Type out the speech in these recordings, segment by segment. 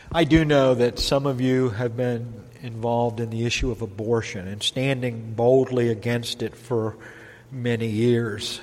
I do know that some of you have been involved in the issue of abortion and standing boldly against it for many years.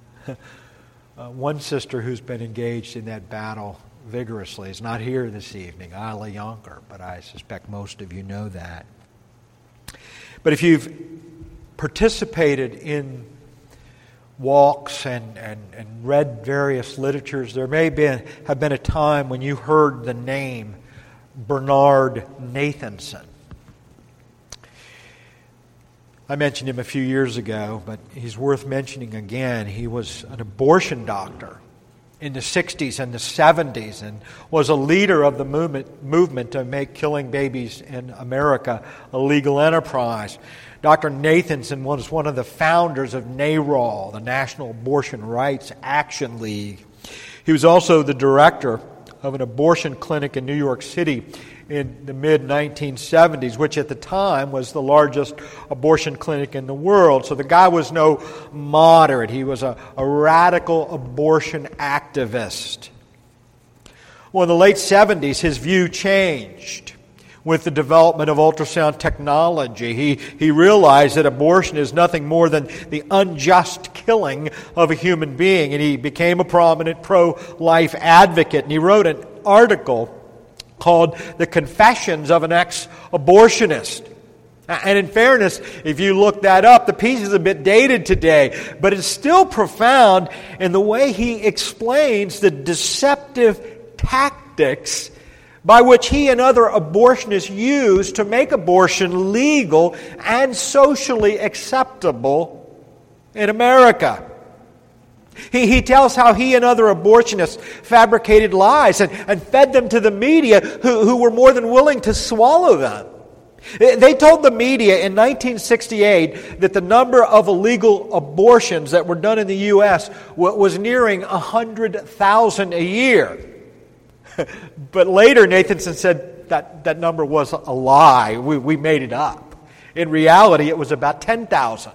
One sister who's been engaged in that battle vigorously is not here this evening, Isla Yonker, but I suspect most of you know that. But if you've participated in walks and read various literatures, there may have been a time when you heard the name Bernard Nathanson. I mentioned him a few years ago, but he's worth mentioning again. He was an abortion doctor in the 60s and the 70s and was a leader of the movement to make killing babies in America a legal enterprise. Dr. Nathanson was one of the founders of NARAL, the National Abortion Rights Action League. He was also the director of an abortion clinic in New York City in the mid-1970s, which at the time was the largest abortion clinic in the world. So the guy was no moderate. He was a radical abortion activist. Well, in the late 70s, his view changed with the development of ultrasound technology. He realized that abortion is nothing more than the unjust killing of a human being, and he became a prominent pro-life advocate. And he wrote an article called The Confessions of an Ex-Abortionist. And in fairness, if you look that up, the piece is a bit dated today, but it's still profound in the way he explains the deceptive tactics by which he and other abortionists use to make abortion legal and socially acceptable in America. He tells how he and other abortionists fabricated lies and fed them to the media who were more than willing to swallow them. They told the media in 1968 that the number of illegal abortions that were done in the U.S. was nearing 100,000 a year. But later Nathanson said that number was a lie. We made it up. In reality, it was about 10,000.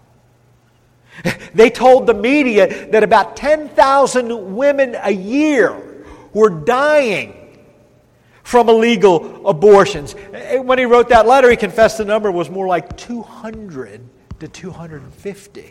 They told the media that about 10,000 women a year were dying from illegal abortions. When he wrote that letter, he confessed the number was more like 200 to 250.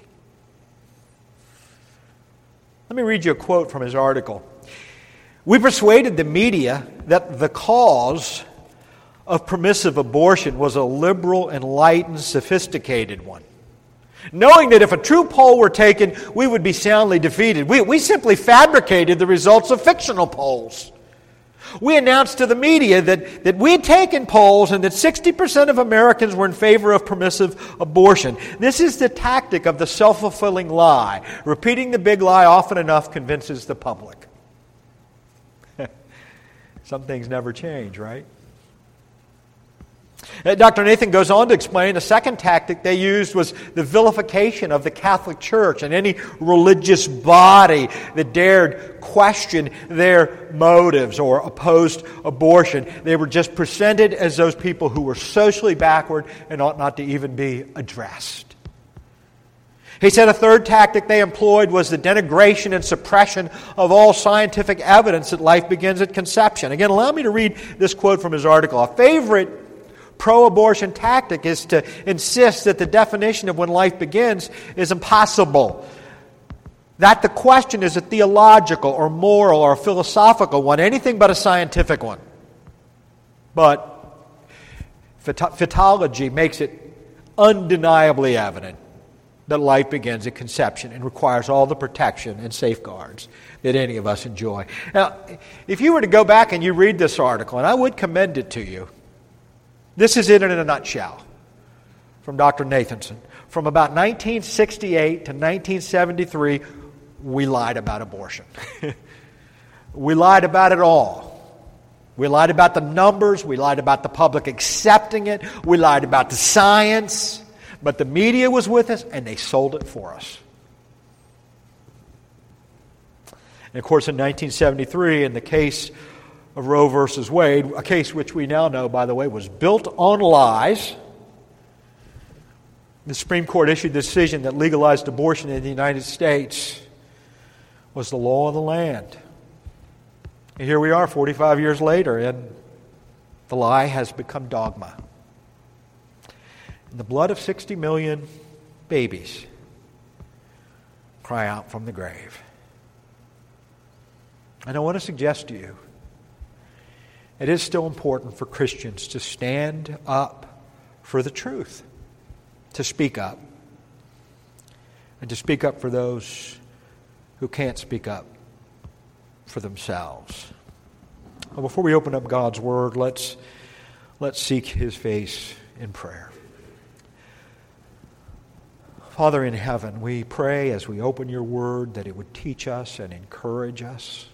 Let me read you a quote from his article. We persuaded the media that the cause of permissive abortion was a liberal, enlightened, sophisticated one. Knowing that if a true poll were taken, we would be soundly defeated. We simply fabricated the results of fictional polls. We announced to the media that we had taken polls and that 60% of Americans were in favor of permissive abortion. This is the tactic of the self-fulfilling lie. Repeating the big lie often enough convinces the public. Some things never change, right? Dr. Nathan goes on to explain the second tactic they used was the vilification of the Catholic Church and any religious body that dared question their motives or opposed abortion. They were just presented as those people who were socially backward and ought not to even be addressed. He said a third tactic they employed was the denigration and suppression of all scientific evidence that life begins at conception. Again, allow me to read this quote from his article. A favorite pro-abortion tactic is to insist that the definition of when life begins is impossible. That the question is a theological or moral or philosophical one, anything but a scientific one. But fetology makes it undeniably evident that life begins at conception and requires all the protection and safeguards that any of us enjoy. Now, if you were to go back and you read this article, and I would commend it to you, this is it in a nutshell from Dr. Nathanson. From about 1968 to 1973, we lied about abortion. We lied about it all. We lied about the numbers. We lied about the public accepting it. We lied about the science. But the media was with us, and they sold it for us. And of course, in 1973, in the case of Roe versus Wade, a case which we now know, by the way, was built on lies, the Supreme Court issued a decision that legalized abortion in the United States was the law of the land. And here we are 45 years later, and The lie has become dogma. And the blood of 60 million babies cry out from the grave. And I want to suggest to you, it is still important for Christians to stand up for the truth, to speak up, and to speak up for those who can't speak up for themselves. Well, before we open up God's Word, let's seek His face in prayer. Father in heaven, we pray as we open your Word that it would teach us and encourage us.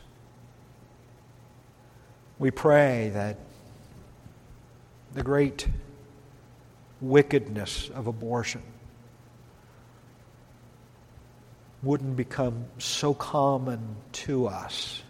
We pray that the great wickedness of abortion wouldn't become so common to us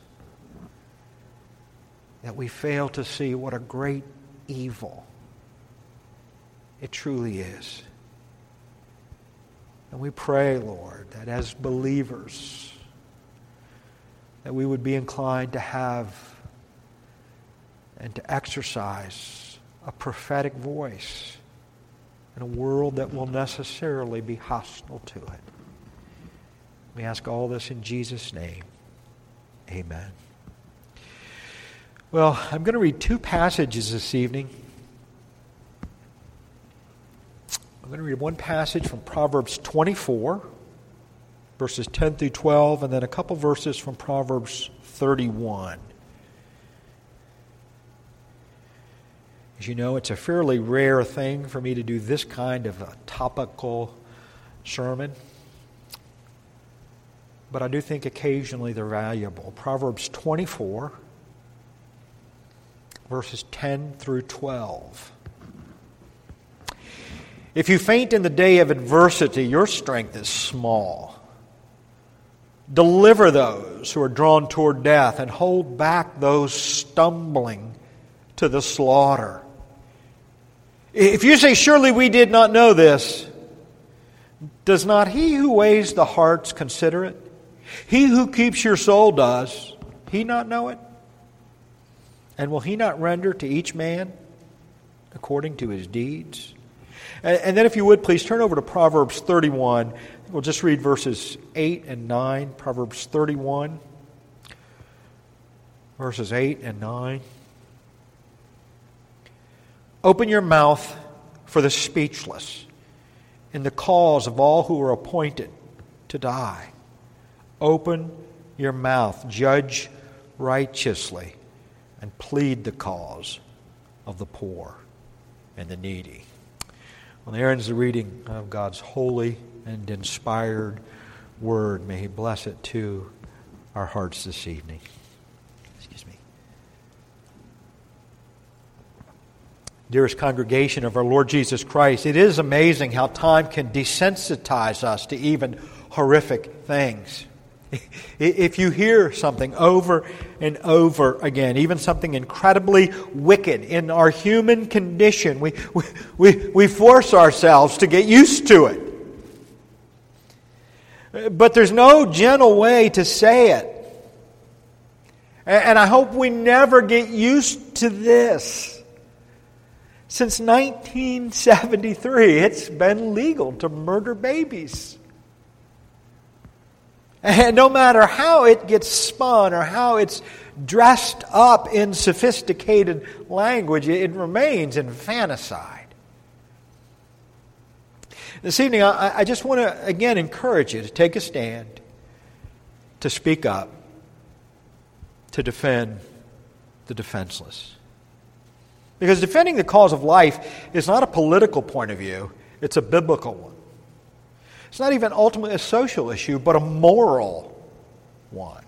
that we fail to see what a great evil it truly is. And we pray, Lord, that as believers, that we would be inclined to have and to exercise a prophetic voice in a world that will necessarily be hostile to it. We ask all this in Jesus' name. Amen. Well, I'm going to read two passages this evening. I'm going to read one passage from Proverbs 24, verses 10 through 12, and then a couple verses from Proverbs 31. As you know, it's a fairly rare thing for me to do this kind of a topical sermon, but I do think occasionally they're valuable. Proverbs 24, verses 10 through 12. If you faint in the day of adversity, your strength is small. Deliver those who are drawn toward death and hold back those stumbling to the slaughter. If you say, surely we did not know this, does not he who weighs the hearts consider it? He who keeps your soul does he not know it? And will he not render to each man according to his deeds? And then if you would, please turn over to Proverbs 31. We'll just read verses 8 and 9. Proverbs 31, verses 8 and 9. Open your mouth for the speechless in the cause of all who are appointed to die. Open your mouth, judge righteously, and plead the cause of the poor and the needy. Well, there ends the reading of God's holy and inspired word. May He bless it to our hearts this evening. Excuse me. Dearest congregation of our Lord Jesus Christ, it is amazing how time can desensitize us to even horrific things. If you hear something over and over again, even something incredibly wicked in our human condition, we force ourselves to get used to it. But there's no gentle way to say it. And I hope we never get used to this. Since 1973, it's been legal to murder babies. And no matter how it gets spun or how it's dressed up in sophisticated language, it remains infanticide. This evening, I just want to, again, encourage you to take a stand, to speak up, to defend the defenseless. Because defending the cause of life is not a political point of view, it's a biblical one. It's not even ultimately a social issue, but a moral one.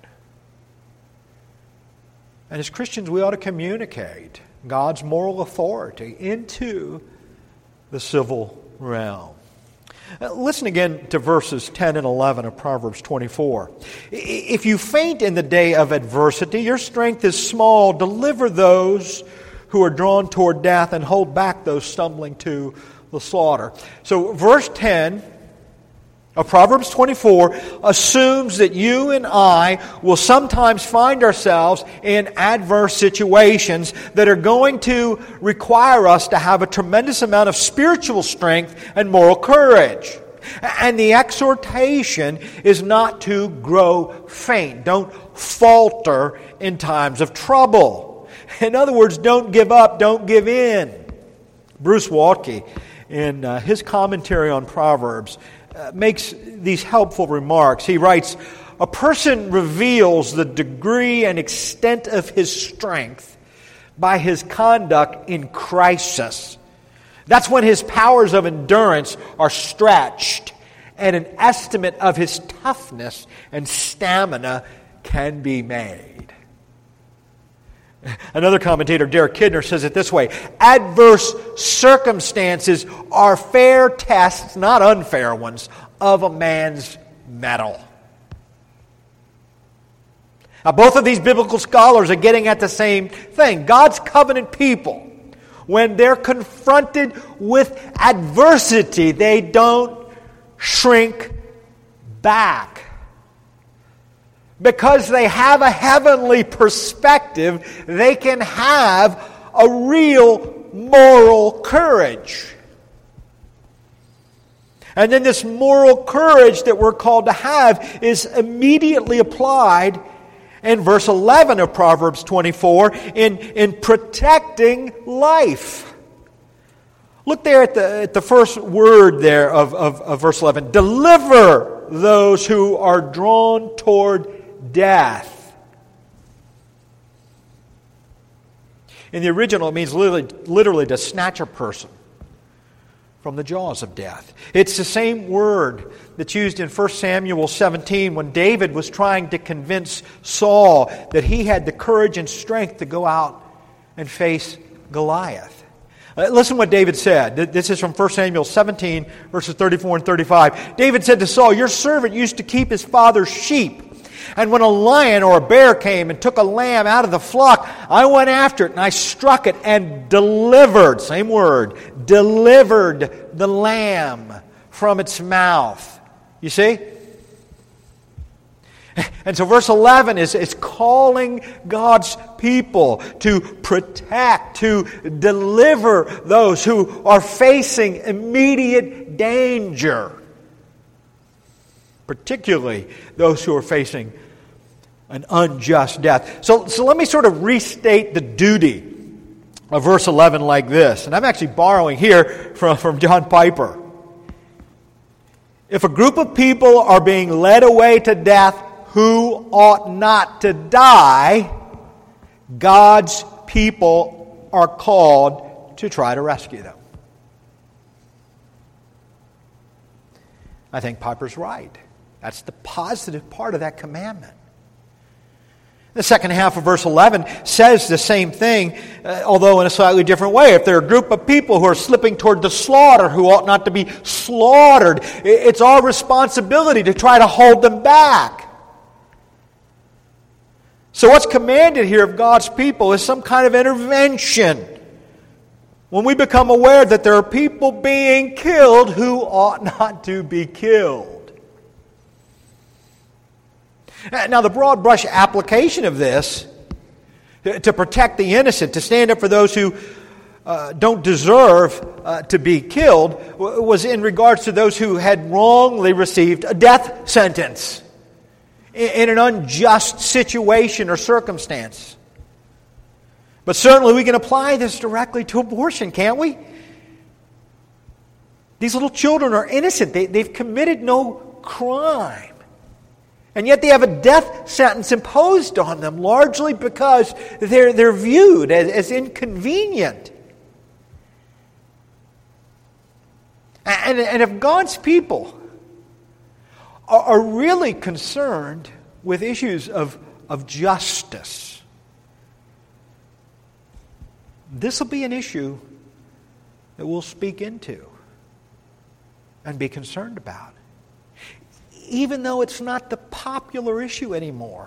And as Christians, we ought to communicate God's moral authority into the civil realm. Listen again to verses 10 and 11 of Proverbs 24. If you faint in the day of adversity, your strength is small. Deliver those who are drawn toward death and hold back those stumbling to the slaughter. So verse 10 of Proverbs 24 assumes that you and I will sometimes find ourselves in adverse situations that are going to require us to have a tremendous amount of spiritual strength and moral courage. And the exhortation is not to grow faint. Don't falter in times of trouble. In other words, don't give up, don't give in. Bruce Waltke, in his commentary on Proverbs, makes these helpful remarks. He writes, "A person reveals the degree and extent of his strength by his conduct in crisis. That's when his powers of endurance are stretched, and an estimate of his toughness and stamina can be made." Another commentator, Derek Kidner, says it this way: adverse circumstances are fair tests, not unfair ones, of a man's mettle. Now, both of these biblical scholars are getting at the same thing. God's covenant people, when they're confronted with adversity, they don't shrink back. Because they have a heavenly perspective, they can have a real moral courage. And then this moral courage that we're called to have is immediately applied in verse 11 of Proverbs 24 in protecting life. Look there at the first word there of verse 11. Deliver those who are drawn toward death. In the original, it means literally to snatch a person from the jaws of death. It's the same word that's used in 1 Samuel 17 when David was trying to convince Saul that he had the courage and strength to go out and face Goliath. Listen what David said. This is from 1 Samuel 17, verses 34 and 35. David said to Saul, "Your servant used to keep his father's sheep. And when a lion or a bear came and took a lamb out of the flock, I went after it and I struck it and delivered," same word, "delivered the lamb from its mouth." You see? And so verse 11 is calling God's people to protect, to deliver those who are facing immediate danger. Particularly those who are facing an unjust death. So let me sort of restate the duty of verse 11 like this. And I'm actually borrowing here from John Piper. If a group of people are being led away to death who ought not to die, God's people are called to try to rescue them. I think Piper's right. That's the positive part of that commandment. The second half of verse 11 says the same thing, although in a slightly different way. If there are a group of people who are slipping toward the slaughter, who ought not to be slaughtered, it's our responsibility to try to hold them back. So what's commanded here of God's people is some kind of intervention. When we become aware that there are people being killed who ought not to be killed. Now, the broad brush application of this, to protect the innocent, to stand up for those who don't deserve to be killed, was in regards to those who had wrongly received a death sentence in an unjust situation or circumstance. But certainly we can apply this directly to abortion, can't we? These little children are innocent. They've committed no crime. And yet they have a death sentence imposed on them, largely because they're viewed as inconvenient. And if God's people are really concerned with issues of justice, this will be an issue that we'll speak into and be concerned about. Even though it's not the popular issue anymore.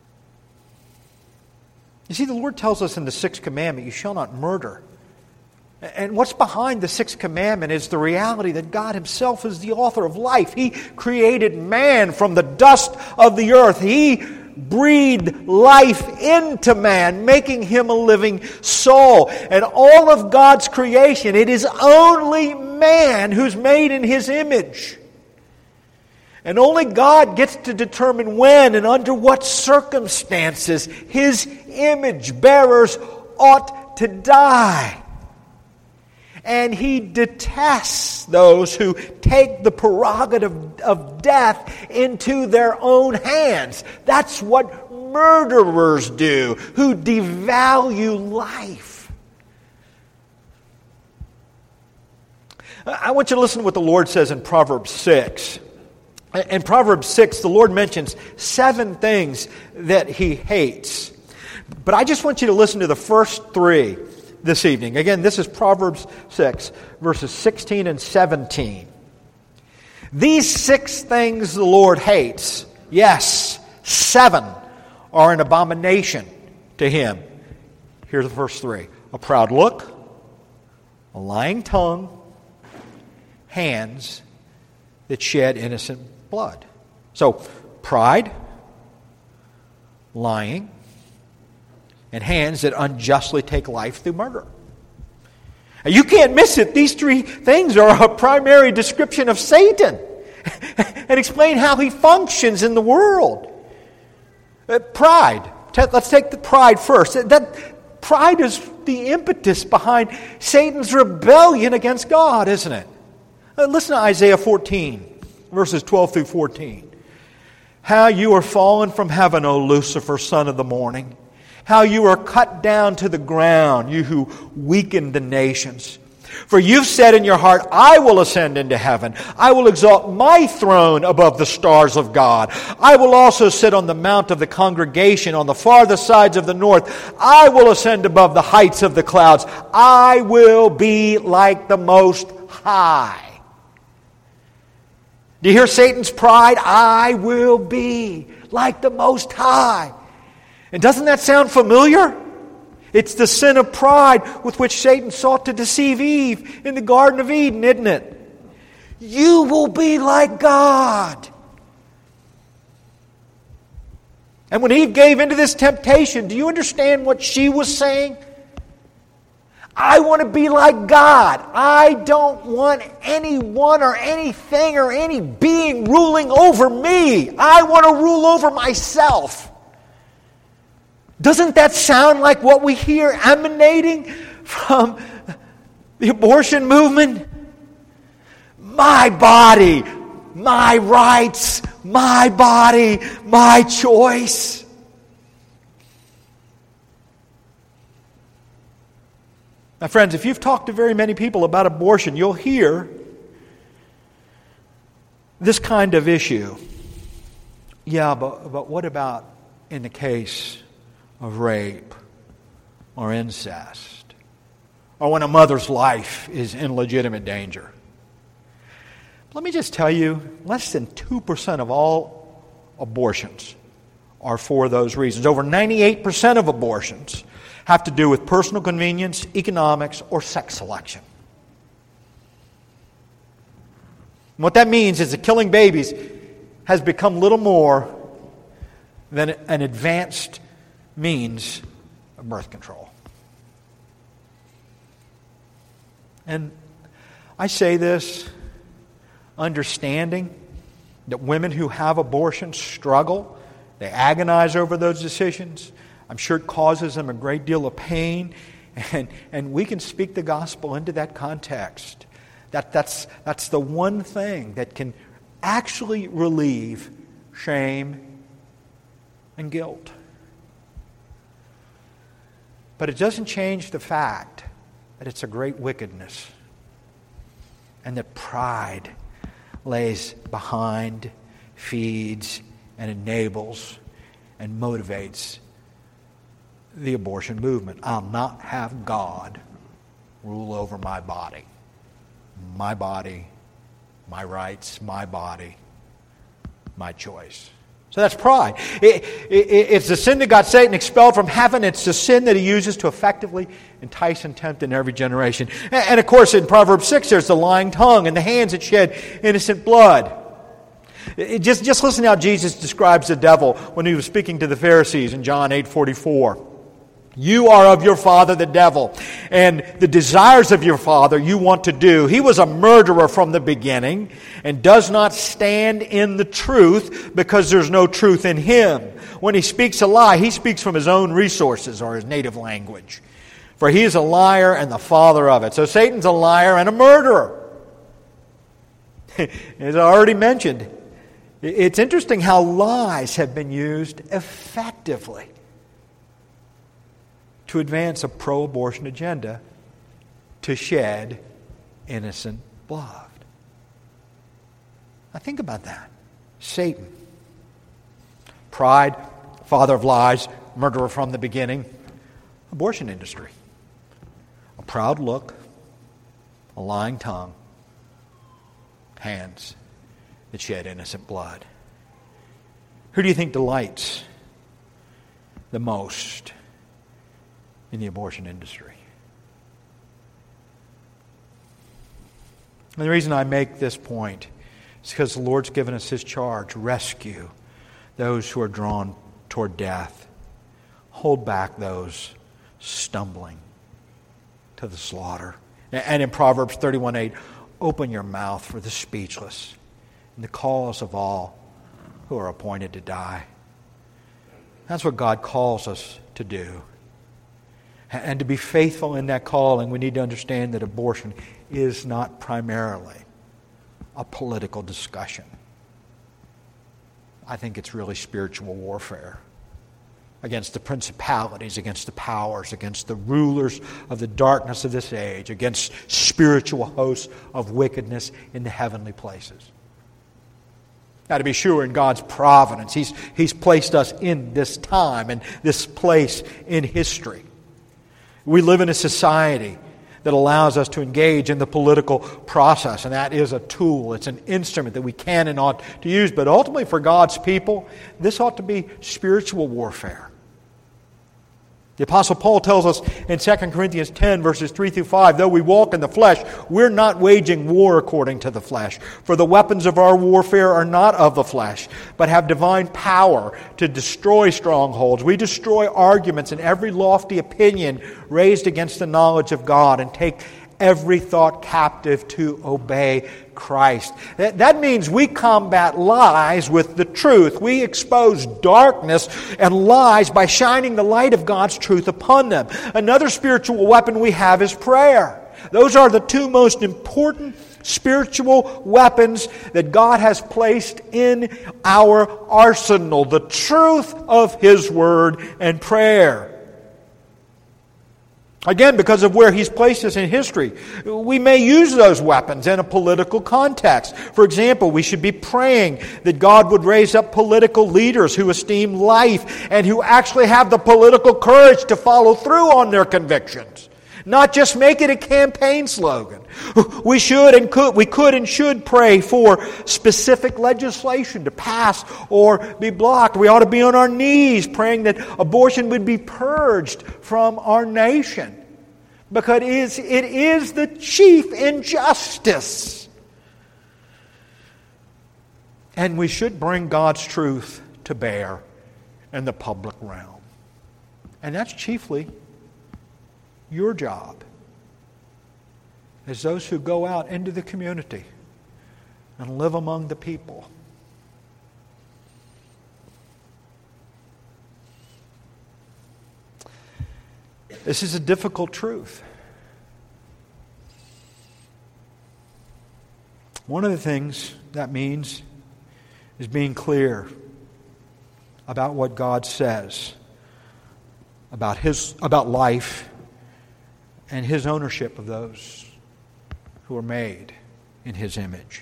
You see, the Lord tells us in the 6th commandment, you shall not murder. And what's behind the sixth commandment is the reality that God Himself is the author of life. He created man from the dust of the earth. He breathed life into man, making him a living soul. And all of God's creation, it is only man who's made in His image. And only God gets to determine when and under what circumstances His image bearers ought to die. And He detests those who take the prerogative of death into their own hands. That's what murderers do, who devalue life. I want you to listen to what the Lord says in Proverbs 6. In Proverbs 6, the Lord mentions 7 things that He hates. But I just want you to listen to the first 3 this evening. Again, this is Proverbs 6, verses 16 and 17. These 6 things the Lord hates, yes, 7 are an abomination to Him. Here's the first 3. A proud look, a lying tongue, hands that shed innocent blood. So, pride, lying, and hands that unjustly take life through murder. And you can't miss it. These 3 things are a primary description of Satan and explain how he functions in the world. Pride. Let's take the pride first. That pride is the impetus behind Satan's rebellion against God, isn't it? Listen to Isaiah 14, verses 12 through 14. How you are fallen from heaven, O Lucifer, son of the morning. How you are cut down to the ground, you who weaken the nations. For you've said in your heart, I will ascend into heaven. I will exalt my throne above the stars of God. I will also sit on the mount of the congregation on the farthest sides of the north. I will ascend above the heights of the clouds. I will be like the Most High. Do you hear Satan's pride? I will be like the Most High. And doesn't that sound familiar? It's the sin of pride with which Satan sought to deceive Eve in the Garden of Eden, isn't it? You will be like God. And when Eve gave into this temptation, do you understand what she was saying? I want to be like God. I don't want anyone or anything or any being ruling over me. I want to rule over myself. Doesn't that sound like what we hear emanating from the abortion movement? My body, my rights, my body, my choice. Now, friends, if you've talked to very many people about abortion, you'll hear this kind of issue. Yeah, but what about in the case of rape or incest, or when a mother's life is in legitimate danger? Let me just tell you, less than 2% of all abortions are for those reasons. Over 98% of abortions have to do with personal convenience, economics, or sex selection. And what that means is that killing babies has become little more than an advanced means of birth control. And I say this understanding that women who have abortions struggle. They agonize over those decisions. I'm sure it causes them a great deal of pain. And we can speak the gospel into that context. That's the one thing that can actually relieve shame and guilt. But it doesn't change the fact that it's a great wickedness and that pride lays behind, feeds, and enables and motivates the abortion movement. I'll not have God rule over my body, my rights, my body, my choice. So that's pride. It's the sin that got Satan expelled from heaven. It's the sin that he uses to effectively entice and tempt in every generation. And of course, in Proverbs 6, there's the lying tongue and the hands that shed innocent blood. Just listen to how Jesus describes the devil when he was speaking to the Pharisees in John 8:44. You are of your father the devil, and the desires of your father you want to do. He was a murderer from the beginning and does not stand in the truth because there's no truth in him. When he speaks a lie, he speaks from his own resources or his native language. For he is a liar and the father of it. So Satan's a liar and a murderer. As I already mentioned, it's interesting how lies have been used effectively to advance a pro-abortion agenda, to shed innocent blood. Now think about that. Satan. Pride, father of lies, murderer from the beginning. Abortion industry. A proud look, a lying tongue, hands that shed innocent blood. Who do you think delights the most in the abortion industry? And the reason I make this point is because the Lord's given us His charge: rescue those who are drawn toward death, hold back those stumbling to the slaughter. And in Proverbs 31:8, open your mouth for the speechless and the cause of all who are appointed to die. That's what God calls us to do. And to be faithful in that calling, we need to understand that abortion is not primarily a political discussion. I think it's really spiritual warfare against the principalities, against the powers, against the rulers of the darkness of this age, against spiritual hosts of wickedness in the heavenly places. Now, to be sure, in God's providence, He's placed us in this time and this place in history. We live in a society that allows us to engage in the political process, and that is a tool. It's an instrument that we can and ought to use. But ultimately, for God's people, this ought to be spiritual warfare. The Apostle Paul tells us in 2 Corinthians 10, verses 3 through 5, though we walk in the flesh, we're not waging war according to the flesh. For the weapons of our warfare are not of the flesh, but have divine power to destroy strongholds. We destroy arguments and every lofty opinion raised against the knowledge of God, and take every thought captive to obey Christ. That means we combat lies with the truth. We expose darkness and lies by shining the light of God's truth upon them. Another spiritual weapon we have is prayer. Those are the two most important spiritual weapons that God has placed in our arsenal: the truth of His Word and prayer. Again, because of where He's placed us in history, we may use those weapons in a political context. For example, we should be praying that God would raise up political leaders who esteem life and who actually have the political courage to follow through on their convictions, not just make it a campaign slogan. We could and should pray for specific legislation to pass or be blocked. We ought to be on our knees praying that abortion would be purged from our nation, because it is the chief injustice. And we should bring God's truth to bear in the public realm. And that's chiefly your job as those who go out into the community and live among the people. This is a difficult truth. One of the things that means is being clear about what God says about life and His ownership of those who are made in His image.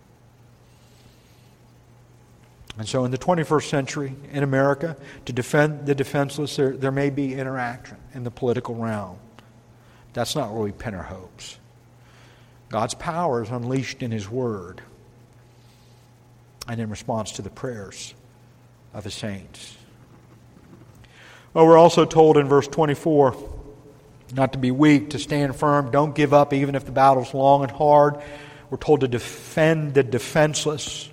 And so in the 21st century, in America, to defend the defenseless, there may be interaction in the political realm. That's not where we pin our hopes. God's power is unleashed in His Word and in response to the prayers of His saints. Well, we're also told in verse 24 not to be weak, to stand firm. Don't give up even if the battle's long and hard. We're told to defend the defenseless.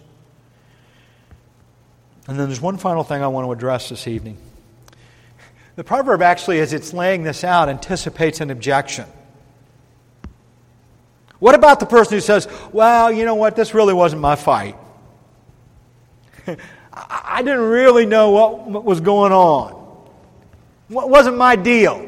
And then there's one final thing I want to address this evening. The proverb actually, as it's laying this out, anticipates an objection. What about the person who says, well, you know what, this really wasn't my fight. I didn't really know what was going on. What wasn't my deal?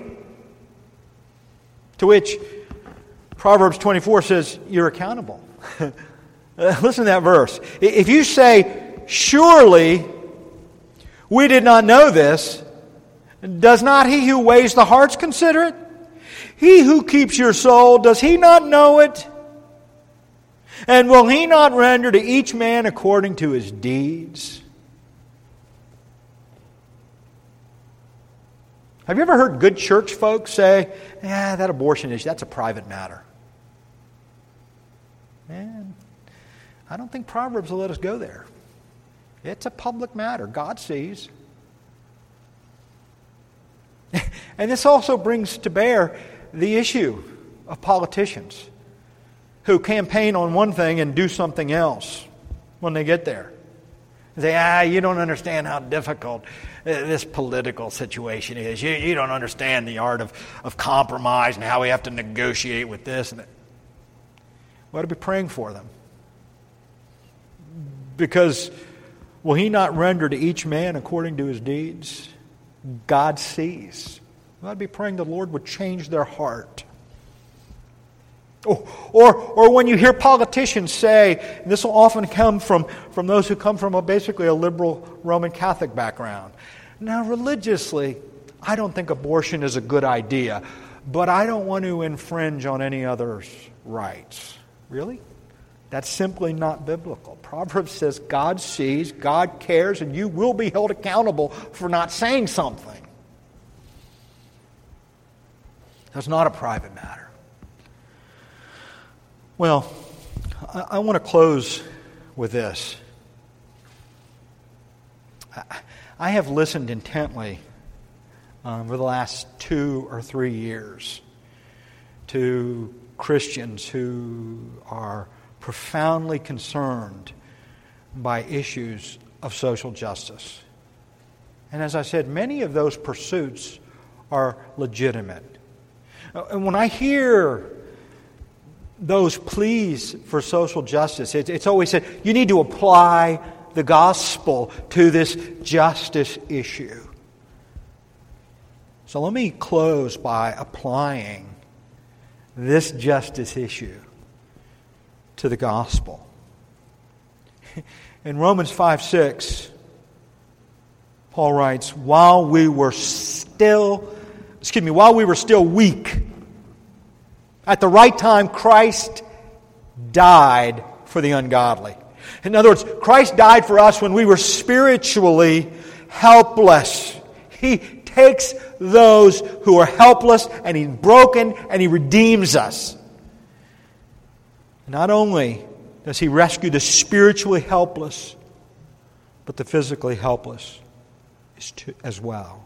To which Proverbs 24 says, you're accountable. Listen to that verse. If you say, surely we did not know this, does not He who weighs the hearts consider it? He who keeps your soul, does He not know it? And will He not render to each man according to his deeds? Have you ever heard good church folks say, that abortion issue, that's a private matter? Man, I don't think Proverbs will let us go there. It's a public matter. God sees. And this also brings to bear the issue of politicians who campaign on one thing and do something else when they get there. They say, you don't understand how difficult this political situation is. You don't understand the art of compromise and how we have to negotiate with this and that. We ought to be praying for them. Because will He not render to each man according to his deeds? God sees. We ought to be praying the Lord would change their heart. Or when you hear politicians say, and this will often come from those who come from basically a liberal Roman Catholic background. Now, religiously, I don't think abortion is a good idea, but I don't want to infringe on any other's rights. Really? That's simply not biblical. Proverbs says God sees, God cares, and you will be held accountable for not saying something. That's not a private matter. Well, I want to close with this. I have listened intently over the last 2 or 3 years to Christians who are profoundly concerned by issues of social justice. And as I said, many of those pursuits are legitimate. And when I hear those pleas for social justice, it's always said, you need to apply the gospel to this justice issue. So let me close by applying this justice issue to the gospel. In Romans 5:6, Paul writes, while we were still weak, at the right time, Christ died for the ungodly. In other words, Christ died for us when we were spiritually helpless. He takes those who are helpless and He's broken and He redeems us. Not only does He rescue the spiritually helpless, but the physically helpless as well.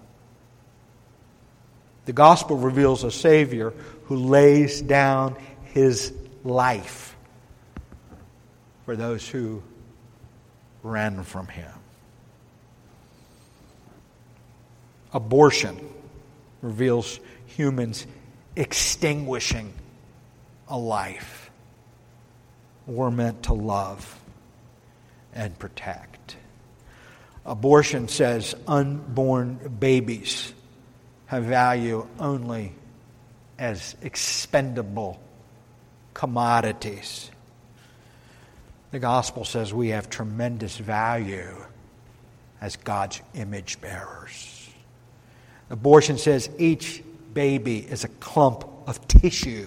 The gospel reveals a Savior who lays down His life for those who ran from Him. Abortion reveals humans extinguishing a life we're meant to love and protect. Abortion says unborn babies have value only as expendable commodities. The gospel says we have tremendous value as God's image bearers. Abortion says each baby is a clump of tissue.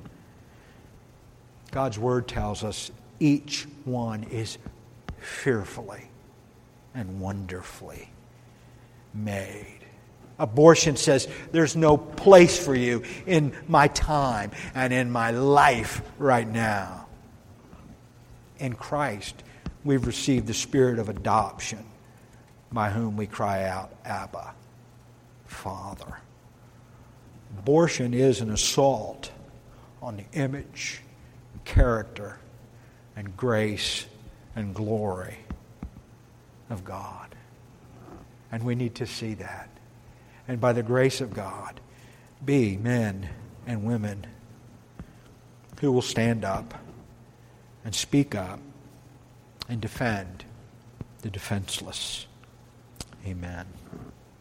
God's word tells us each one is fearfully and wonderfully made. Abortion says there's no place for you in my time and in my life right now. In Christ, we've received the spirit of adoption, by whom we cry out, Abba, Father. Abortion is an assault on the image, character, and grace and glory of God. And we need to see that. And by the grace of God, be men and women who will stand up and speak up and defend the defenseless. Amen.